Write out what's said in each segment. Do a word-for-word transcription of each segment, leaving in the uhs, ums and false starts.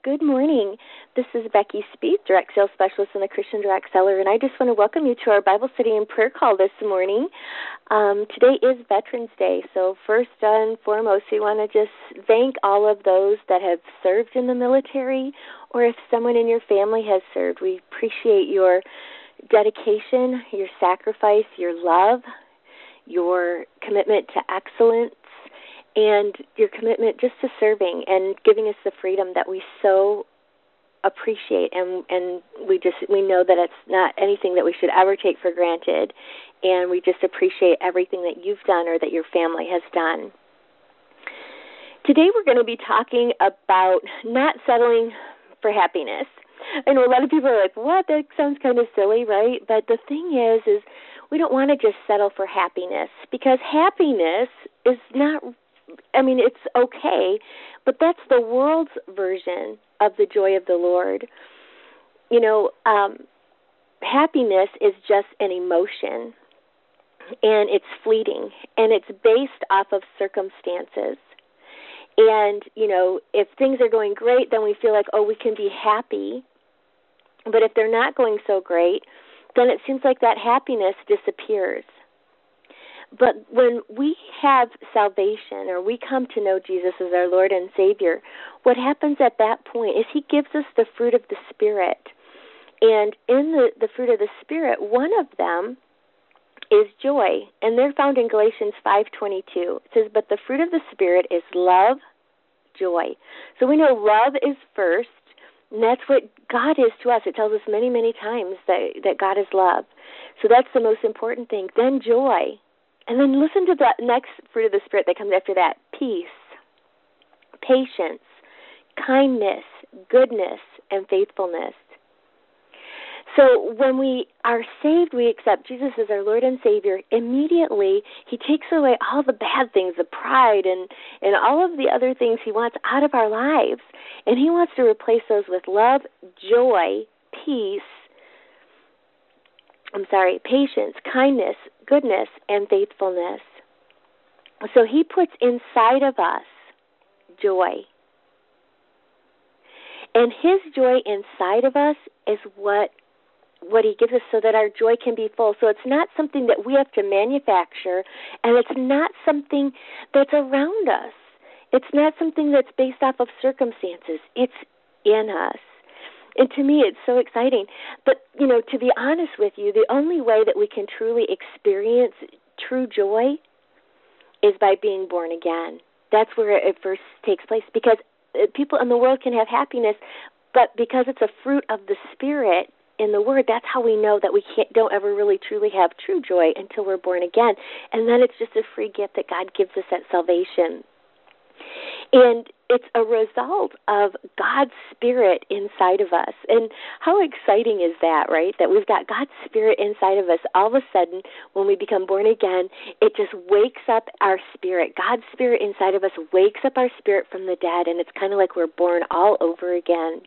Good morning. This is Becky Speed, Direct Sales Specialist in the Christian Direct Seller, and I just want to welcome you to our Bible study and prayer call this morning. Um, today is Veterans Day, so first and foremost, we want to just thank all of those that have served in the military, or if someone in your family has served. We appreciate your dedication, your sacrifice, your love, your commitment to excellence, and your commitment just to serving and giving us the freedom that we so appreciate, and and we just we know that it's not anything that we should ever take for granted, and we just appreciate everything that you've done or that your family has done. Today we're going to be talking about not settling for happiness. I know a lot of people are like, what? That sounds kind of silly, right? But the thing is, is we don't want to just settle for happiness, because happiness is not, I mean, it's okay, but that's the world's version of the joy of the Lord. You know, um, happiness is just an emotion, and it's fleeting, and it's based off of circumstances. And, you know, if things are going great, then we feel like, oh, we can be happy. But if they're not going so great, then it seems like that happiness disappears. But when we have salvation, or we come to know Jesus as our Lord and Savior, what happens at that point is He gives us the fruit of the Spirit. And in the, the fruit of the Spirit, one of them is joy. And they're found in Galatians five twenty-two. It says, but the fruit of the Spirit is love, joy. So we know love is first, and that's what God is to us. It tells us many, many times that, that God is love. So that's the most important thing. Then joy. And then listen to the next fruit of the Spirit that comes after that: peace, patience, kindness, goodness, and faithfulness. So when we are saved, we accept Jesus as our Lord and Savior. Immediately, He takes away all the bad things, the pride, and, and all of the other things He wants out of our lives. And He wants to replace those with love, joy, peace, I'm sorry, patience, kindness, goodness, and faithfulness. So He puts inside of us joy. And His joy inside of us is what what He gives us, so that our joy can be full. So it's not something that we have to manufacture, and it's not something that's around us. It's not something that's based off of circumstances. It's in us. And to me, it's so exciting. But, you know, to be honest with you, the only way that we can truly experience true joy is by being born again. That's where it first takes place, because people in the world can have happiness, but because it's a fruit of the Spirit in the Word, that's how we know that we can't, don't ever really truly have true joy until we're born again. And then it's just a free gift that God gives us at salvation. And it's a result of God's Spirit inside of us. And how exciting is that, right? That we've got God's Spirit inside of us. All of a sudden, when we become born again, it just wakes up our spirit. God's Spirit inside of us wakes up our spirit from the dead, and it's kind of like we're born all over again.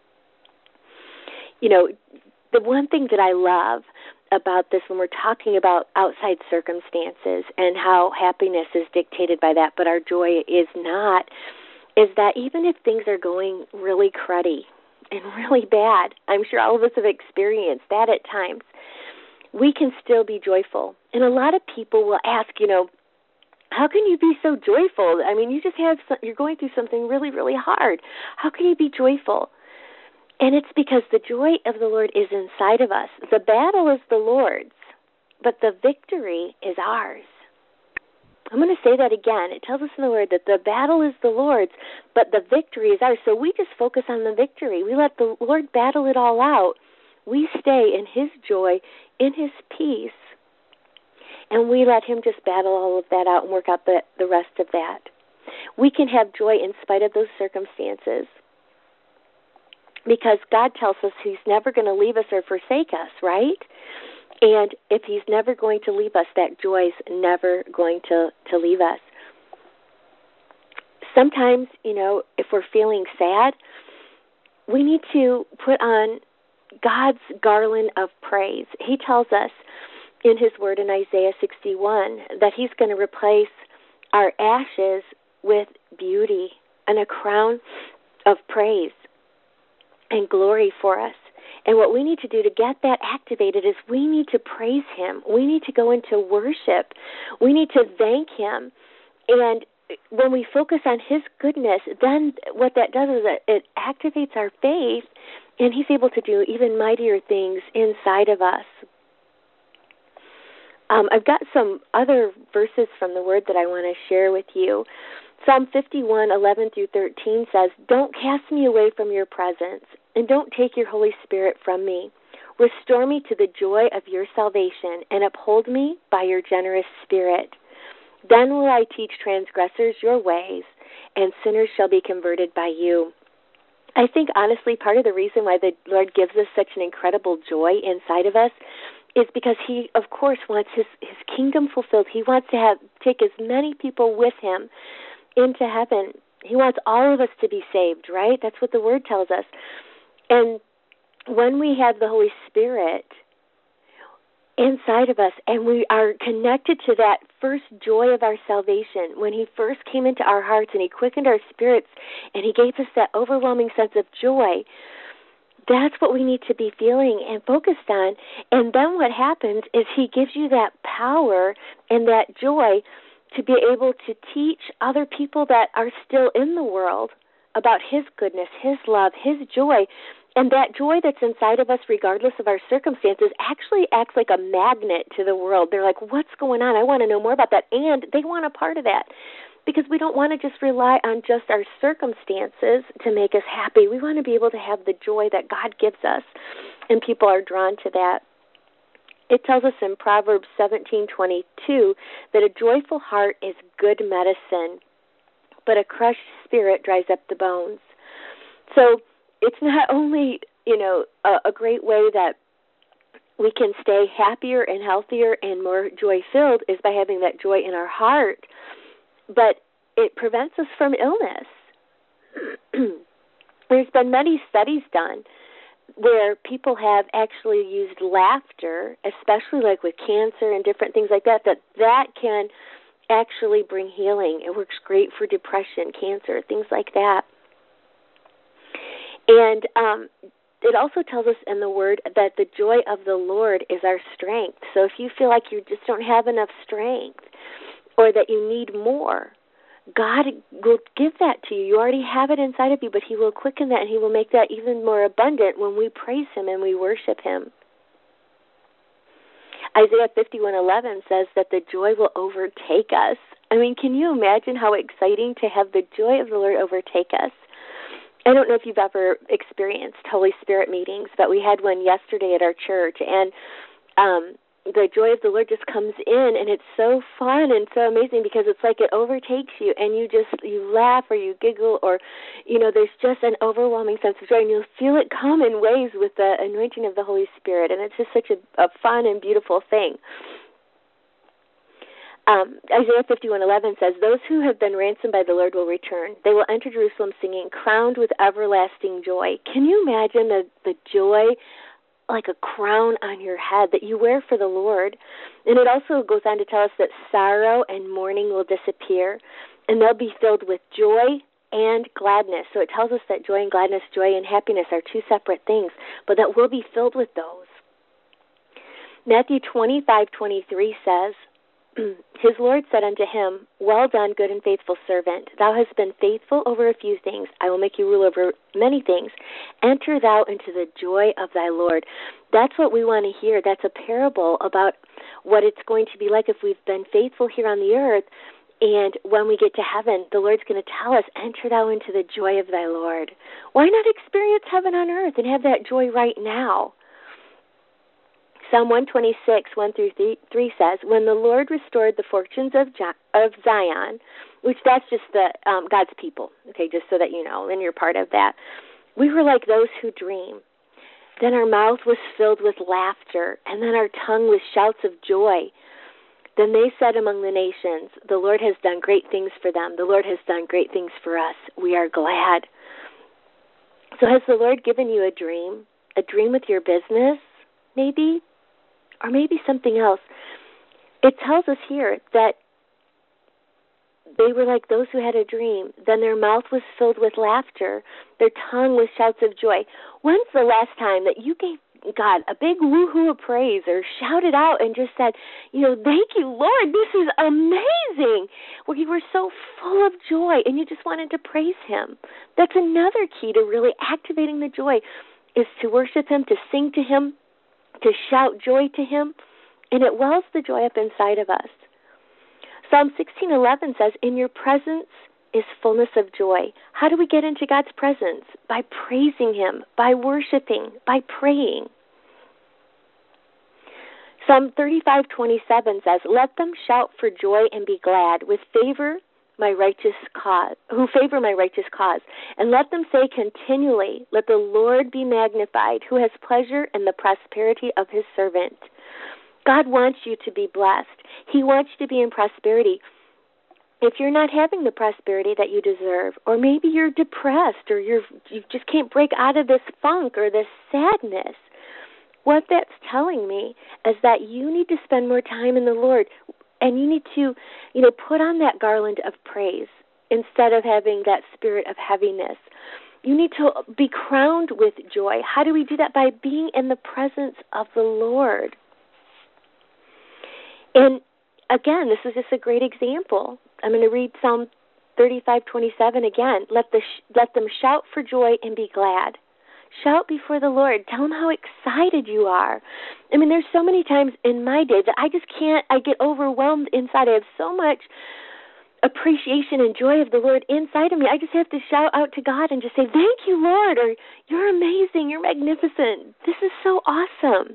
You know, the one thing that I love about this when we're talking about outside circumstances and how happiness is dictated by that, but our joy is not, is that even if things are going really cruddy and really bad, I'm sure all of us have experienced that at times, we can still be joyful. And a lot of people will ask, you know, how can you be so joyful? I mean, you just have, some, you're going through something really, really hard. How can you be joyful? And it's because the joy of the Lord is inside of us. The battle is the Lord's, but the victory is ours. I'm going to say that again. It tells us in the Word that the battle is the Lord's, but the victory is ours. So we just focus on the victory. We let the Lord battle it all out. We stay in His joy, in His peace, and we let Him just battle all of that out and work out the, the rest of that. We can have joy in spite of those circumstances, because God tells us He's never going to leave us or forsake us, right? And if He's never going to leave us, that joy's never going to, to leave us. Sometimes, you know, if we're feeling sad, we need to put on God's garland of praise. He tells us in His Word in Isaiah sixty-one that He's going to replace our ashes with beauty and a crown of praise. and glory for us. And what we need to do to get that activated is we need to praise him. We need to go into worship. We need to thank him. And when we focus on his goodness, then what that does is it, it activates our faith, and he's able to do even mightier things inside of us. Um, I've got some other verses from the Word that I want to share with you. Psalm fifty-one, eleven through thirteen says, "Don't cast me away from your presence, and don't take your Holy Spirit from me. Restore me to the joy of your salvation, and uphold me by your generous spirit. Then will I teach transgressors your ways, and sinners shall be converted by you." I think, honestly, part of the reason why the Lord gives us such an incredible joy inside of us is because he, of course, wants his, his kingdom fulfilled. He wants to have take as many people with him into heaven. He wants all of us to be saved, right? That's what the Word tells us. And when we have the Holy Spirit inside of us, and we are connected to that first joy of our salvation, when he first came into our hearts and he quickened our spirits and he gave us that overwhelming sense of joy, that's what we need to be feeling and focused on. And then what happens is he gives you that power and that joy to be able to teach other people that are still in the world about his goodness, his love, his joy. And that joy that's inside of us, regardless of our circumstances, actually acts like a magnet to the world. They're like, what's going on? I want to know more about that. And they want a part of that, because we don't want to just rely on just our circumstances to make us happy. We want to be able to have the joy that God gives us, and people are drawn to that. It tells us in Proverbs seventeen twenty-two that a joyful heart is good medicine, but a crushed spirit dries up the bones. So it's not only, you know, a, a great way that we can stay happier and healthier and more joy-filled is by having that joy in our heart, but it prevents us from illness. There's been many studies done where people have actually used laughter, especially like with cancer and different things like that, that that can actually bring healing. It works great for depression, cancer, things like that. And um, it also tells us in the Word that the joy of the Lord is our strength. So if you feel like you just don't have enough strength or that you need more, God will give that to you. You already have it inside of you, but he will quicken that and he will make that even more abundant when we praise him and we worship him. Isaiah fifty-one eleven says that the joy will overtake us. I mean, can you imagine how exciting to have the joy of the Lord overtake us? I don't know if you've ever experienced Holy Spirit meetings, but we had one yesterday at our church, and um, the joy of the Lord just comes in, and it's so fun and so amazing because it's like it overtakes you, and you just, you laugh or you giggle or, you know, there's just an overwhelming sense of joy, and you'll feel it come in waves with the anointing of the Holy Spirit, and it's just such a, a fun and beautiful thing. Um, Isaiah fifty-one eleven says, "Those who have been ransomed by the Lord will return. They will enter Jerusalem singing, crowned with everlasting joy." Can you imagine the, the joy, like a crown on your head that you wear for the Lord? And it also goes on to tell us that sorrow and mourning will disappear, and they'll be filled with joy and gladness. So it tells us that joy and gladness, joy and happiness are two separate things, but that we'll be filled with those. Matthew twenty-five twenty-three says, "His Lord said unto him, Well done, good and faithful servant. Thou hast been faithful over a few things. I will make you rule over many things. Enter thou into the joy of thy Lord." That's what we want to hear. That's a parable about what it's going to be like if we've been faithful here on the earth. And when we get to heaven, the Lord's going to tell us, enter thou into the joy of thy Lord. Why not experience heaven on earth and have that joy right now? Psalm one twenty-six, one through three says, "When the Lord restored the fortunes of of Zion," which that's just the um, God's people, okay, just so that you know, and you're part of that. "We were like those who dream. Then our mouth was filled with laughter, and then our tongue with shouts of joy. Then they said among the nations, the Lord has done great things for them. The Lord has done great things for us. We are glad." So has the Lord given you a dream? A dream with your business, maybe? Or maybe something else. It tells us here that They were like those who had a dream. Then their mouth was filled with laughter, their tongue with shouts of joy. When's the last time that you gave God a big woohoo of praise or shouted out and just said, you know, thank you, Lord, this is amazing, where you were so full of joy and you just wanted to praise him? That's another key to really activating the joy, is to worship him, to sing to him, to shout joy to him, and it wells the joy up inside of us. Psalm sixteen eleven says, in your presence is fullness of joy. How do we get into God's presence? By praising him, by worshiping, by praying. Psalm thirty-five twenty-seven says, let them shout for joy and be glad, with favor my righteous cause, who favor my righteous cause. And let them say continually, let the Lord be magnified, who has pleasure in the prosperity of his servant. God wants you to be blessed. He wants you to be in prosperity. If you're not having the prosperity that you deserve, or maybe you're depressed, or you're, you just can't break out of this funk or this sadness, what that's telling me is that you need to spend more time in the Lord, and you need to, you know, put on that garland of praise instead of having that spirit of heaviness. You need to be crowned with joy. How do we do that? By being in the presence of the Lord. And again, this is just a great example. I'm going to read Psalm thirty-five twenty-seven again. Let the sh- let them shout for joy and be glad. Shout before the Lord. Tell him how excited you are. I mean, there's so many times in my day that I just can't, I get overwhelmed inside. I have so much appreciation and joy of the Lord inside of me. I just have to shout out to God and just say, thank you, Lord, or you're amazing, you're magnificent. This is so awesome.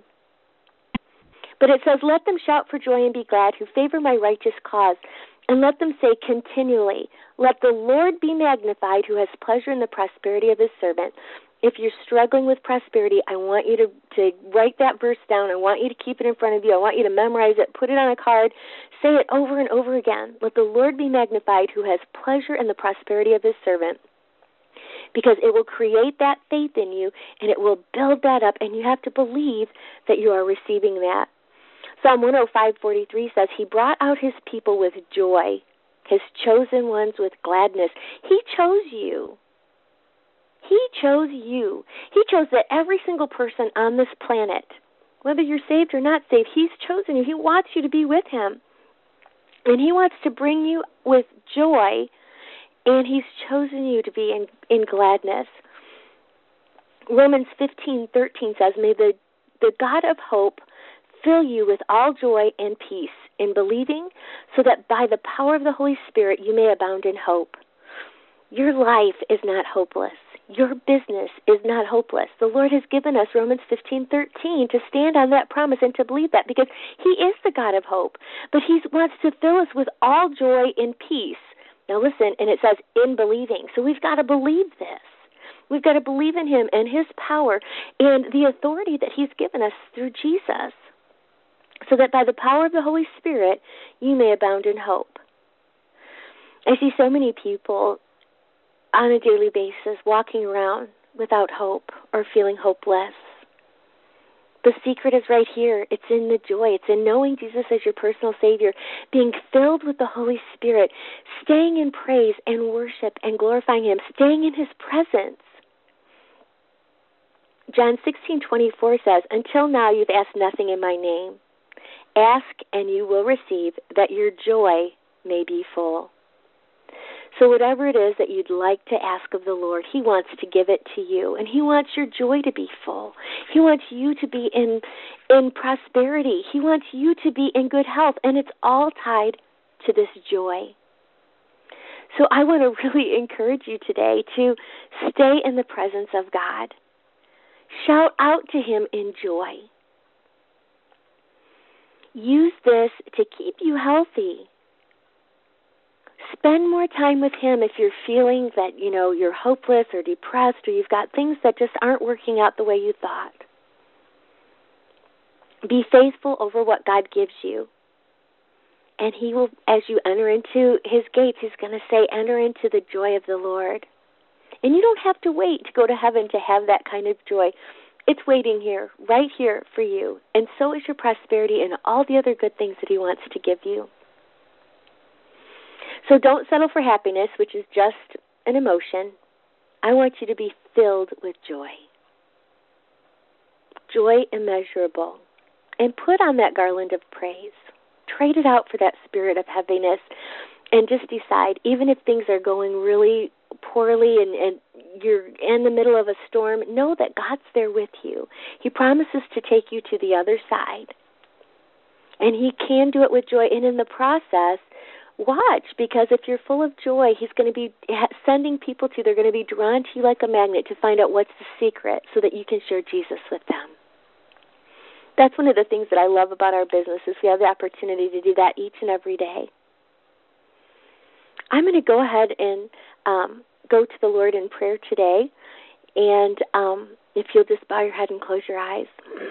But it says, let them shout for joy and be glad, who favor my righteous cause. And let them say continually, let the Lord be magnified, who has pleasure in the prosperity of his servant. If you're struggling with prosperity, I want you to, to write that verse down. I want you to keep it in front of you. I want you to memorize it, put it on a card, say it over and over again. Let the Lord be magnified, who has pleasure in the prosperity of his servant. Because it will create that faith in you, and it will build that up, and you have to believe that you are receiving that. Psalm one oh five forty-three says, he brought out his people with joy, his chosen ones with gladness. He chose you. He chose you. He chose that every single person on this planet, whether you're saved or not saved, he's chosen you. He wants you to be with him. And he wants to bring you with joy, and he's chosen you to be in, in gladness. Romans fifteen thirteen says, may the, the God of hope fill you with all joy and peace in believing, so that by the power of the Holy Spirit you may abound in hope. Your life is not hopeless. Your business is not hopeless. The Lord has given us Romans fifteen thirteen to stand on that promise and to believe that, because he is the God of hope. But he wants to fill us with all joy and peace. Now listen, and it says in believing. So we've got to believe this. We've got to believe in him and his power and the authority that he's given us through Jesus, so that by the power of the Holy Spirit, you may abound in hope. I see so many people on a daily basis walking around without hope or feeling hopeless. The secret is right here. It's in the joy. It's in knowing Jesus as your personal Savior, being filled with the Holy Spirit, staying in praise and worship and glorifying him, staying in his presence. John sixteen twenty-four says, until now you've asked nothing in my name. Ask and you will receive, that your joy may be full. So whatever it is that you'd like to ask of the Lord, he wants to give it to you. And he wants your joy to be full. He wants you to be in, in prosperity. He wants you to be in good health. And it's all tied to this joy. So I want to really encourage you today to stay in the presence of God. Shout out to him in joy. Use this to keep you healthy. Spend more time with him if you're feeling that, you know, you're hopeless or depressed, or you've got things that just aren't working out the way you thought. Be faithful over what God gives you. And he will, as you enter into his gates, he's going to say, enter into the joy of the Lord. And you don't have to wait to go to heaven to have that kind of joy. It's waiting here, right here for you. And so is your prosperity and all the other good things that he wants to give you. So don't settle for happiness, which is just an emotion. I want you to be filled with joy. Joy immeasurable. And put on that garland of praise. Trade it out for that spirit of heaviness. And just decide, even if things are going really poorly and, and you're in the middle of a storm, know that God's there with you. He promises to take you to the other side. And He can do it with joy. And in the process, watch, because if you're full of joy, He's going to be sending people to you. They're going to be drawn to you like a magnet to find out what's the secret so that you can share Jesus with them. That's one of the things that I love about our business is we have the opportunity to do that each and every day. I'm going to go ahead and um, go to the Lord in prayer today. And um, if you'll just bow your head and close your eyes.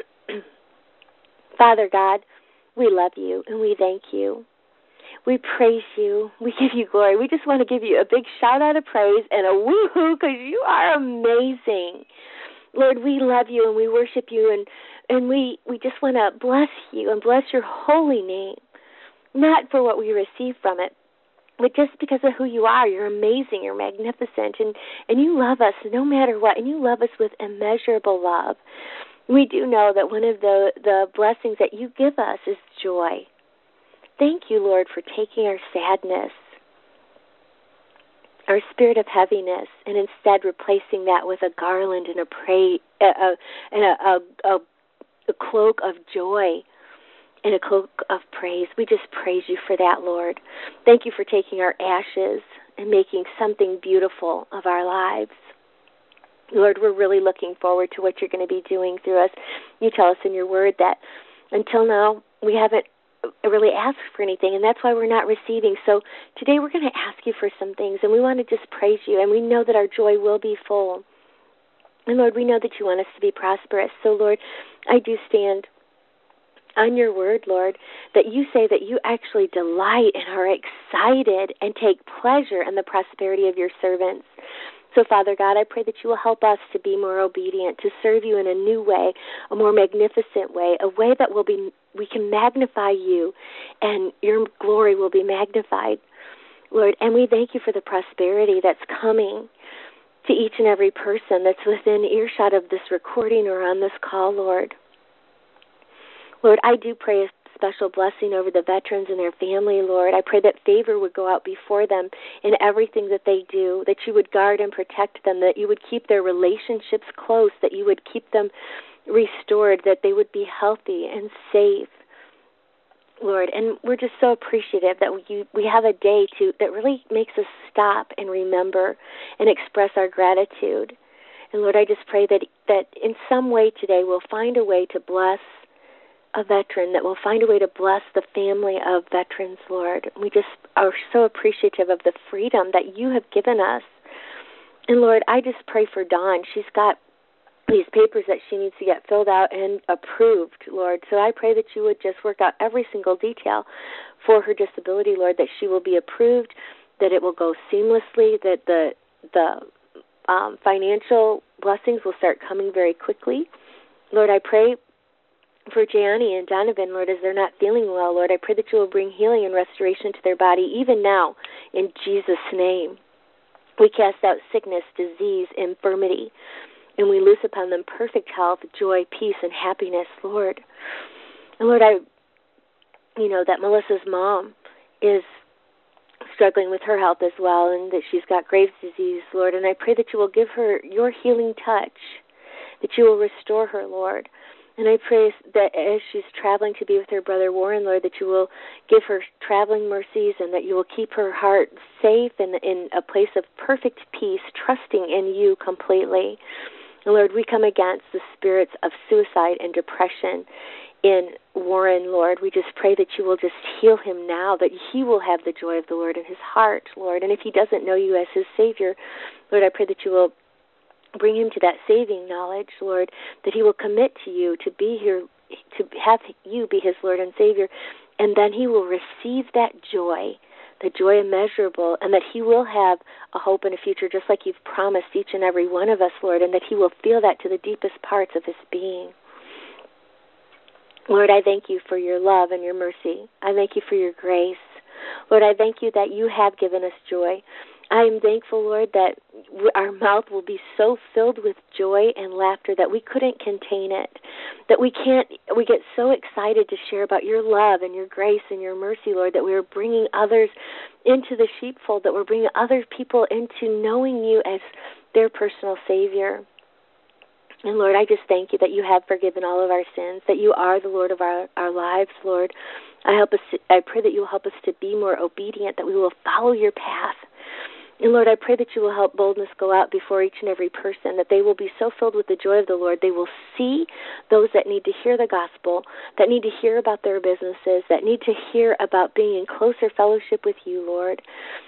Father God, we love you and we thank you. We praise you. We give you glory. We just want to give you a big shout out of praise and a woo-hoo because you are amazing. Lord, we love you and we worship you and, and we, we just want to bless you and bless your holy name, not for what we receive from it, but just because of who you are. You're amazing. You're magnificent. And, and you love us no matter what. And you love us with immeasurable love. We do know that one of the, the blessings that you give us is joy. Thank you, Lord, for taking our sadness, our spirit of heaviness, and instead replacing that with a garland and a pray, a, a, and a, a, a cloak of joy and a cloak of praise. We just praise you for that, Lord. Thank you for taking our ashes and making something beautiful of our lives. Lord, we're really looking forward to what you're going to be doing through us. You tell us in your word that until now we haven't really asked for anything, and that's why we're not receiving. So today we're going to ask you for some things, and we want to just praise you, and we know that our joy will be full. And Lord, we know that you want us to be prosperous. So Lord, I do stand on your word, Lord, that you say that you actually delight and are excited and take pleasure in the prosperity of your servants. So, Father God, I pray that you will help us to be more obedient, to serve you in a new way, a more magnificent way, a way that will be we can magnify you and your glory will be magnified, Lord. And we thank you for the prosperity that's coming to each and every person that's within earshot of this recording or on this call, Lord. Lord, I do pray a special blessing over the veterans and their family, Lord. I pray that favor would go out before them in everything that they do, that you would guard and protect them, that you would keep their relationships close, that you would keep them restored, that they would be healthy and safe, Lord. And we're just so appreciative that we, we have a day to that really makes us stop and remember and express our gratitude. And Lord, I just pray that, that in some way today we'll find a way to bless a veteran, that will find a way to bless the family of veterans, Lord. We just are so appreciative of the freedom that you have given us. And Lord, I just pray for Dawn. She's got these papers that she needs to get filled out and approved, Lord. So I pray that you would just work out every single detail for her disability, Lord, that she will be approved, that it will go seamlessly, that the the um, financial blessings will start coming very quickly. Lord, I pray for Gianni and Donovan, Lord, as they're not feeling well, Lord, I pray that you will bring healing and restoration to their body even now in Jesus' name. We cast out sickness, disease, infirmity, and we loose upon them perfect health, joy, peace, and happiness, Lord. And Lord, I, you know, that Melissa's mom is struggling with her health as well, and that she's got Graves' disease, Lord, and I pray that you will give her your healing touch, that you will restore her, Lord. And I pray that as she's traveling to be with her brother Warren, Lord, that you will give her traveling mercies and that you will keep her heart safe and in a place of perfect peace, trusting in you completely. And Lord, we come against the spirits of suicide and depression in Warren, Lord. We just pray that you will just heal him now, that he will have the joy of the Lord in his heart, Lord. And if he doesn't know you as his Savior, Lord, I pray that you will bring him to that saving knowledge, Lord, that he will commit to you, to be here, to have you be his Lord and Savior, and then he will receive that joy, the joy immeasurable, and that he will have a hope and a future just like you've promised each and every one of us, Lord, and that he will feel that to the deepest parts of his being. Lord, I thank you for your love and your mercy. I thank you for your grace. Lord, I thank you that you have given us joy. I am thankful, Lord, that our mouth will be so filled with joy and laughter that we couldn't contain it, that we can't, we get so excited to share about your love and your grace and your mercy, Lord, that we are bringing others into the sheepfold, that we're bringing other people into knowing you as their personal Savior. And Lord, I just thank you that you have forgiven all of our sins, that you are the Lord of our, our lives, Lord. I help us. To, I pray that you will help us to be more obedient, that we will follow your path. And Lord, I pray that you will help boldness go out before each and every person, that they will be so filled with the joy of the Lord, they will see those that need to hear the gospel, that need to hear about their businesses, that need to hear about being in closer fellowship with you, Lord,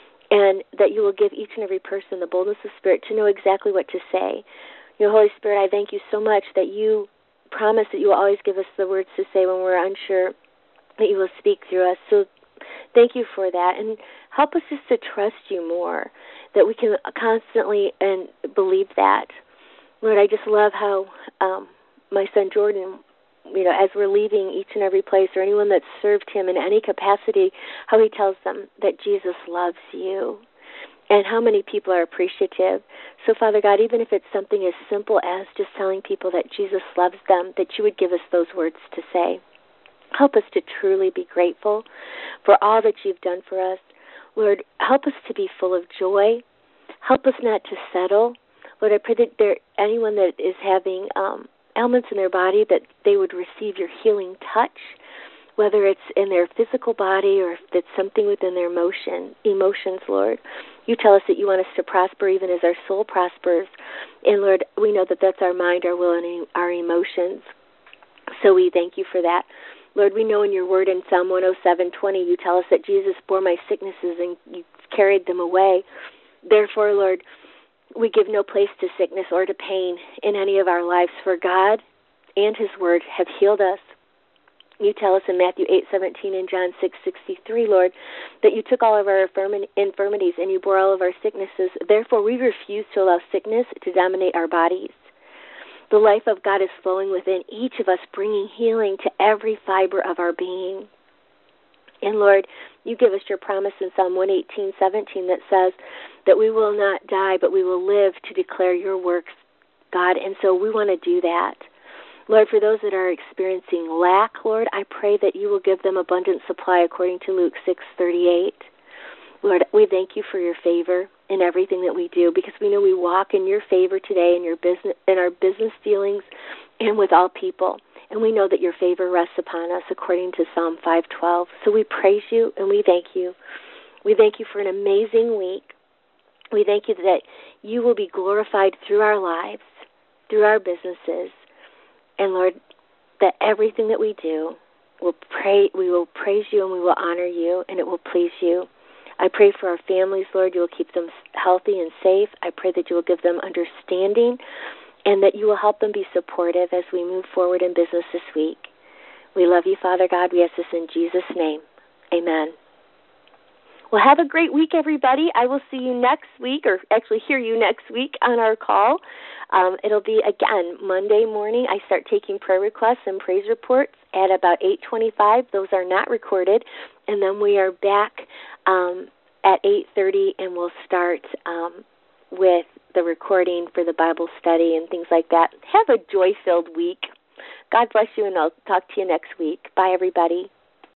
and that you will give each and every person the boldness of spirit to know exactly what to say. Your Holy Spirit, I thank you so much that you promise that you will always give us the words to say when we're unsure, that you will speak through us. So thank you for that. And help us just to trust you more, that we can constantly and believe that. Lord, I just love how um, my son Jordan, you know, as we're leaving each and every place, or anyone that's served him in any capacity, how he tells them that Jesus loves you. And how many people are appreciative. So, Father God, even if it's something as simple as just telling people that Jesus loves them, that you would give us those words to say. Help us to truly be grateful for all that you've done for us. Lord, help us to be full of joy. Help us not to settle. Lord, I pray that there anyone that is having um, ailments in their body, that they would receive your healing touch, whether it's in their physical body or if it's something within their emotion, emotions, Lord. You tell us that you want us to prosper even as our soul prospers. And, Lord, we know that that's our mind, our will, and our emotions. So we thank you for that. Lord, we know in your word in Psalm one oh seven twenty, you tell us that Jesus bore my sicknesses and you carried them away. Therefore, Lord, we give no place to sickness or to pain in any of our lives, for God and his word have healed us. You tell us in Matthew eight seventeen and John six sixty-three, Lord, that you took all of our infirmities and you bore all of our sicknesses. Therefore, we refuse to allow sickness to dominate our bodies. The life of God is flowing within each of us, bringing healing to every fiber of our being. And, Lord, you give us your promise in Psalm one eighteen seventeen that says that we will not die, but we will live to declare your works, God. And so we want to do that. Lord, for those that are experiencing lack, Lord, I pray that you will give them abundant supply according to Luke six thirty-eight. Lord, we thank you for your favor in everything that we do, because we know we walk in your favor today in your business, in our business dealings and with all people. And we know that your favor rests upon us according to Psalm five twelve. So we praise you and we thank you. We thank you for an amazing week. We thank you that you will be glorified through our lives, through our businesses. And, Lord, that everything that we do, will pray, we will praise you and we will honor you, and it will please you. I pray for our families, Lord, you will keep them healthy and safe. I pray that you will give them understanding and that you will help them be supportive as we move forward in business this week. We love you, Father God. We ask this in Jesus' name. Amen. Well, have a great week, everybody. I will see you next week, or actually hear you next week on our call. Um, it'll be, again, Monday morning. I start taking prayer requests and praise reports at about eight twenty-five. Those are not recorded. And then we are back um, at eight thirty, and we'll start um, with the recording for the Bible study and things like that. Have a joy-filled week. God bless you, and I'll talk to you next week. Bye, everybody.